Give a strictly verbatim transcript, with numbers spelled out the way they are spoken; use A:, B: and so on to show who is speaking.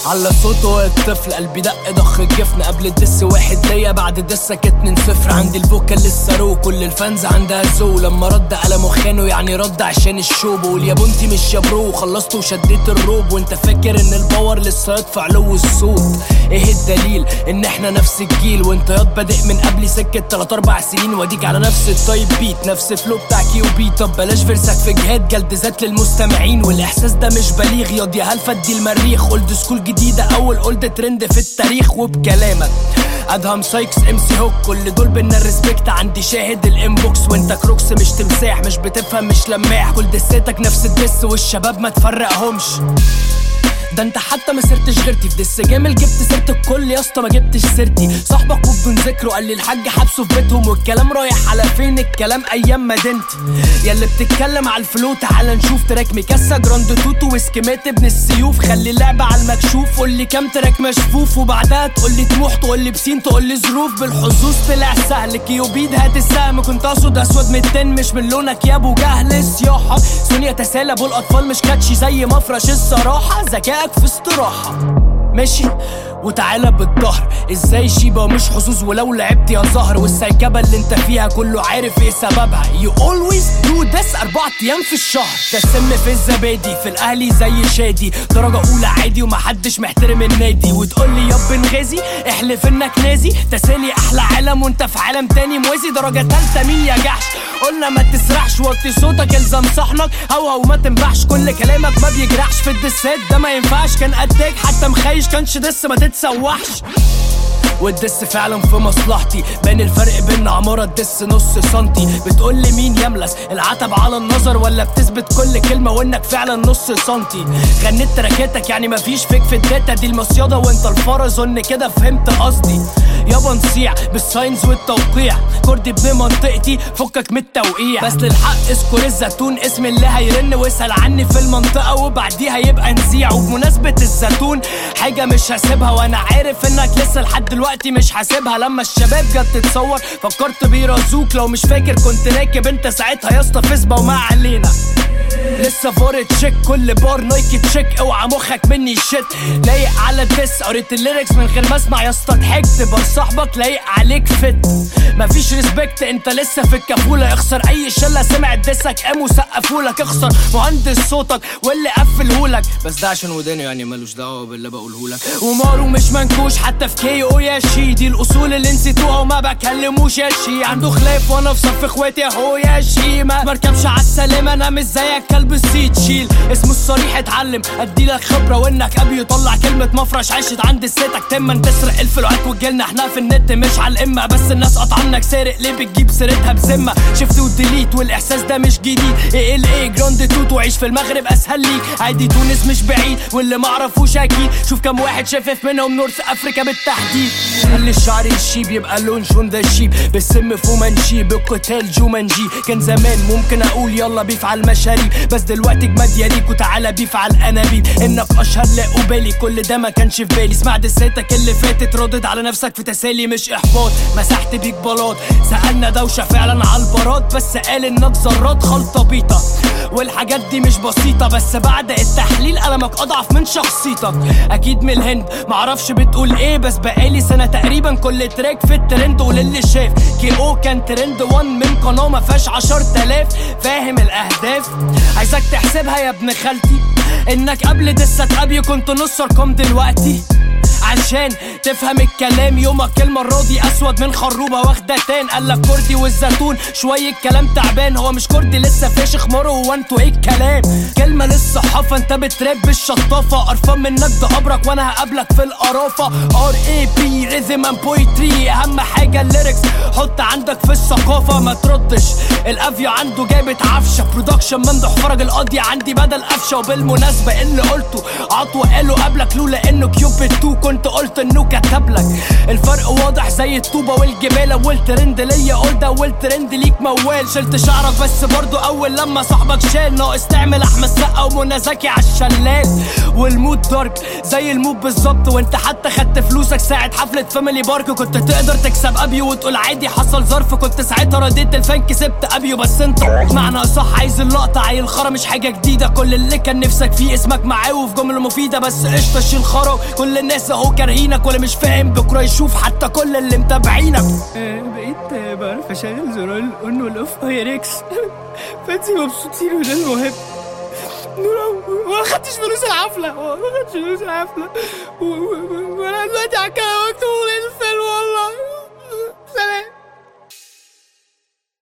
A: على صوته الطفل قلبي دق ضخ الجفن قبل الدس واحد ليا بعد دسك اتنين صفر. عندي الفوكال لسه رو كل الفانز عندها ذو لما رد على مخانه يعني رد عشان الشو. بقول يا بنتي مش يا برو خلصت وشديت الروب وانت فاكر ان الباور لسه يدفع له الصوت. ايه الدليل ان احنا نفس الجيل وانت ياض بادئ من قبلي سكه تلات اربع سنين واديك على نفس التايب بيت نفس فلو بتاع كيو بي. طب بلاش فرسك في جهاد جلد ذات للمستمعين والاحساس ده مش بليغ ياض يا هلفة دي المريخ. اولد سكول جديده اول اولد ترند في التاريخ وبكلامك ادهم سايكس ام سي هوك كل دول بينا الريسبكت. عندي شاهد الانبوكس وانت كروكس مش تمساح مش بتفهم مش لماح. كل دساتك نفس الدس والشباب ما تفرقهمش. ده انت حتى ما سرتش غيرتي في دس جامل جبت سيرت الكل يا اسطى ما جبتش سيرتي. صاحبك وبدون ذكره قال لي الحاج حبسه في بيتهم والكلام رايح على فين الكلام ايام مدينتي. يا اللي بتتكلم على الفلو تعال نشوف تراك ميكاسا جراند توتو وسكيمات ابن السيوف. خلي اللعبه على المكشوف قول لي كام تراك مشفوف وبعدها تقول لي طموح تقول لي بسين تقول لي ظروف. بالحظوظ طلع سهل كيوبيد هات السهم كنت اقصد اسود من التن مش من لونك يا ابو جهل صياحه. سونيا تسالب والاطفال مش كاتشي زي مفرش الصراحه. ذكاء في استراحة ماشي وتعالى بالظهر ازاي شيبة مش حظوظ ولو لعبت يا زهر. والسايكابة اللي انت فيها كله عارف ايه سببها. You always do this اربع ايام في الشهر. تسم في الزبادي في الاهلي زي شادي درجة اولى عادي ومحدش محترم النادي. وتقول لي يا بنغازي احلف انك نازي تسالي احلى عالم وانت في عالم تاني موازي. درجة تالتة مين يا جحش قلنا ما تسرحش وطي صوتك الزم صحنك هوا وما تنبحش. كل كلامك ما بيجرحش في الدسات ده ما ينفعش. كان قدك حتى مخيش كانش دس ما تتسوحش. والدس فعلا في مصلحتي بين الفرق بين عمارة الدس نص سنتي. بتقول لي مين يملس العتب على النظر ولا بتثبت كل كلمة وانك فعلا نص سنتي. غنيت تراكاتك يعني مفيش فيك في الداتا دي المصيادة وانت الفار اظن كده فهمت قصدي. يابا نصيع بالساينز والتوقيع كردي ابن منطقتي فكك من التوقيع. بس للحق اذكر الزيتون اسم اللي هيرن واسأل عني في المنطقة وبعديها يبقى نزيع. وبمناسبة الزيتون حاجة مش هسيبها وانا عارف انك لسه لحد دلوقتي مش حاسبها. لما الشباب جت تتصور فكرت بيرازوك لو مش فاكر كنت راكب انت ساعتها يا اسطى فيسبا وما علينا. لسه فار تشيك كل بار نايكي تشيك اوعى مخك مني شت. لايق على الدس قريت الليركس من غير ما اسمع يا اسطى ضحكت. بار صاحبك لايق عليك فت مفيش ريسبكت انت لسه في الكفوله. اخسر اي شله سمعت دسك قاموا سقفولك. اخسر مهندس صوتك واللي قفلهولك بس ده عشان ودانه يعني ملوش دعوه باللي بقولهولك. ومارو مش منكوش حتى في كي او يا شي دي الاصول اللي نسيتوها وما بكلموش يا شي. عنده خلاف وانا في صف اخواتي اهو يا شي. ما بركبش على السلام انا مش زيك كلب السيد شيل اسمه الصريح اتعلم اديلك خبره وانك ابي يطلع كلمه مفرش عشت عند الستك تما تسرق الفلوات وتجيلنا احنا في النت مش على الامه. بس الناس قطعنك سارق ليه بتجيب سيرتها بذمه. شفت وديليت والاحساس ده مش جديد. ايه ال ايه جراند توت وعيش في المغرب اسهل ليك عادي. تونس مش بعيد واللي معرفوش اكيد. شوف كم واحد شفاف منهم نورث افريكا بالتحديد. خلي الشعر الشيب يبقى لون شون ذا الشيب بالسم فومانشي بالقتال جومانجي. كان زمان ممكن اقول يلا بيفعل مشاريب بس دلوقتي جماد يليك وتعالى بيفعل انابيب. انك اشهر لا قبالي كل ده ما كانش في بالي. اسمع دساتك اللي فاتت ردد على نفسك في تسالي مش احباط. مسحت بيك بلاط سألنا دوشة فعلا على البارات بس قال انك ذرات خلطة بيطة. والحاجات دي مش بسيطة بس بعد التحليل قلمك اضعف من شخصيتك. اكيد من الهند معرفش بتقول ايه بس بقالي سنة تقريبا كل تراك في الترند. وللي شاف كي او كان ترند وان من قناة ما فيهاش عشر تلاف. فاهم الاهداف عايزك تحسبها يا ابن خالتي انك قبل دسة ابي كنت نص ارقام دلوقتي. عشان تفهم الكلام يومك كلمة الراضي اسود من خروبة واخدة تان. قالك كردي والزيتون شوية كلام تعبان. هو مش كردي لسه فاشخ مره هو انتوا ايه الكلام. كلمة للصحافة انت بتراب بالشطافة. قرفان منك ده قبرك وانا هقابلك في القرافة. ار اي بي ريزم اند بويتري اهم حاجة الليركس حط عندك في الثقافة. ما تردش الافيا عنده جابت عفشة برودكشن ممدوح فرج القاضية عندي بدل قفشة. وبالمناسبة اللي قلته عطوة قالوا قبلك لولا انه كيوبيد تو كنت وانت قلت انه كتبلك. الفرق واضح زي الطوبة والجمالة، والترند ليا قلده والترند ليك موال. شلت شعرك بس برضو اول لما صاحبك شال، ناقص تعمل احمد سقا ومنى زكي عالشلال. والمود دارك زي المود بالظبط، وانت حتى خدت فلوسك ساعة حفلة فاميلي بارك. كنت تقدر تكسب ابيو وتقول عادي حصل ظرف، كنت ساعتها رديت الفان كسبت ابيو. بس انت معنى صح عايز اللقطة عيل خرا مش حاجة جديدة، كل اللي كان نفسك فيه اسمك معاه وفي جملة مفيدة. بس قشطة شيل خرا، كل الناس اهو كارهينك ولا مش فاهم بكرة يشوف حتى كل اللي متابعينك. بقيت بعرف اشغل زرار الاون والاوف هايركس فانتي مبسوطين وده المهم. ما خدتش فلوس الحفلة، ما خدتش فلوس الحفلة وانا دلوقتي على الكلام مكتوب